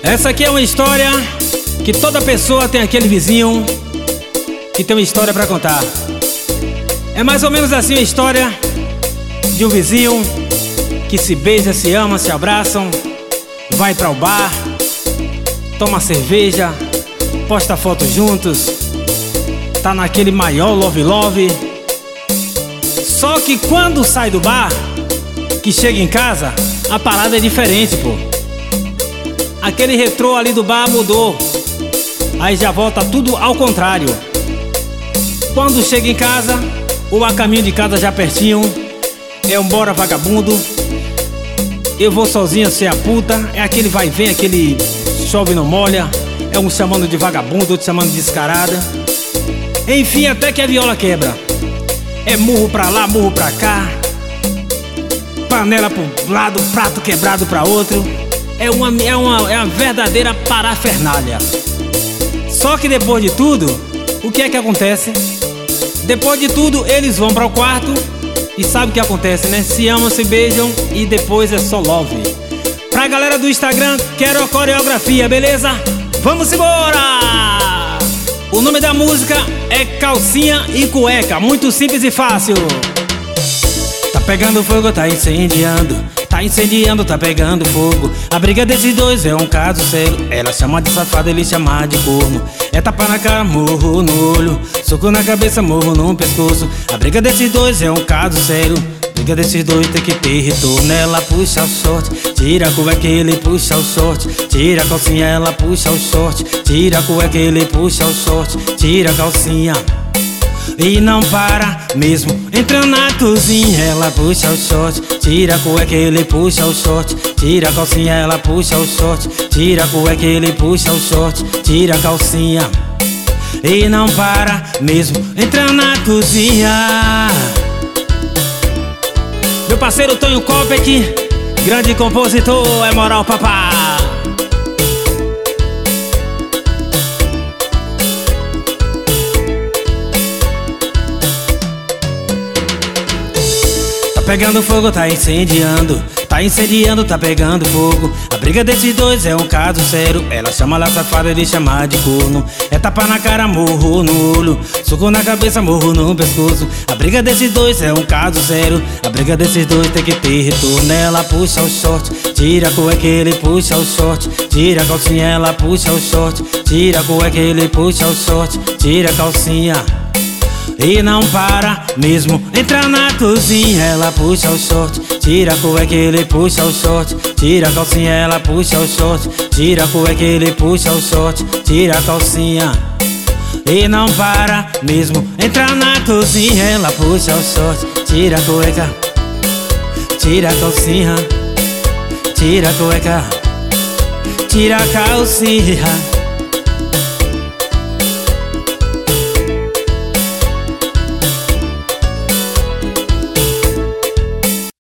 Essa aqui é uma história que toda pessoa tem aquele vizinho que tem uma história pra contar. É mais ou menos assim a história de um vizinho que se beija, se ama, se abraçam, vai para o bar, toma cerveja, posta foto juntos, tá naquele maior love. Só que quando sai do bar, que chega em casa, a parada é diferente, pô. Aquele retrô ali do bar mudou. Aí já volta tudo ao contrário. Quando chega em casa, ou a caminho de casa já pertinho, é um bora vagabundo, eu vou sozinha ser a puta. É aquele vai e vem, aquele chove não molha. É um chamando de vagabundo, outro chamando de descarada. Enfim, até que a viola quebra. É murro pra lá, murro pra cá, panela pro lado, prato quebrado pra outro. É uma verdadeira parafernália. Só que depois de tudo, o que é que acontece? Depois de tudo, eles vão para o quarto e sabe o que acontece, né? Se amam, se beijam e depois é só love. Pra galera do Instagram, quero a coreografia, beleza? Vamos embora! O nome da música é Calcinha e Cueca, muito simples e fácil. Tá pegando fogo, tá incendiando. Tá incendiando, tá pegando fogo. A briga desses dois é um caso sério. Ela chama de safado, ele chama de corno. É tapa na cara, morro no olho, soco na cabeça, morro no pescoço. A briga desses dois é um caso sério. A briga desses dois tem que ter retorno. Ela puxa o short, tira a cueca, ele puxa o short. Tira a calcinha, ela puxa o short. Tira a cueca, ele puxa o short. Tira a calcinha e não para mesmo. Entra na cozinha, ela puxa o short. Tira a cueca, ele puxa o short. Tira a calcinha, ela puxa o short. Tira a cueca, ele puxa o short. Tira a calcinha e não para mesmo. Entra na cozinha. Meu parceiro Tonho Kopek, grande compositor, é moral papá. Tá pegando fogo, tá incendiando. Tá incendiando, tá pegando fogo. A briga desses dois é um caso sério. Ela chama lá safada, ele chama de corno. É tapa na cara, morro no olho, soco na cabeça, morro no pescoço. A briga desses dois é um caso sério. A briga desses dois tem que ter retorno. Ela puxa o short, tira a cueca, ele puxa o short. Tira a calcinha, ela puxa o short. Tira a cueca, ele puxa o short. Tira a calcinha e não para mesmo. Entra na cozinha, ela puxa o short. Tira a cueca, ele puxa o short. Tira a calcinha, ela puxa o short. Tira a cueca, ele puxa o short. Tira a calcinha e não para mesmo. Entra na cozinha, ela puxa o short. Tira a cueca, tira a calcinha. Tira a cueca, tira a calcinha.